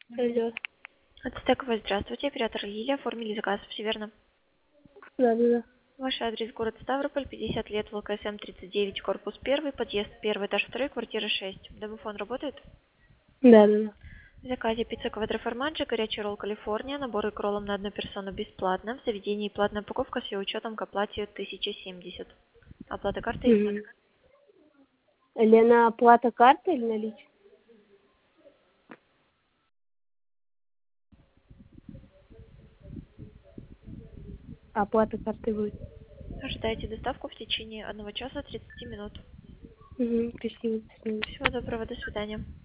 Алло. Ацтековая, здравствуйте. Оператор Лилия. Оформили заказ, все верно? Да. Ваш адрес город Ставрополь, 50 лет, ЛКСМ 39, корпус 1, подъезд 1, этаж 2, квартира 6. Домофон работает? Да. В заказе пицца квадроформаджи, горячий ролл Калифорния, набор икролом на одну персону бесплатно. В заведении платная упаковка с ее учетом к оплате 1070. Оплата картой или Угу. Лена, оплата карты или наличие? Оплата карты будет. ожидайте доставку в течение 1 часа 30 минут. Угу. Спасибо. До свидания. Всего доброго, до свидания.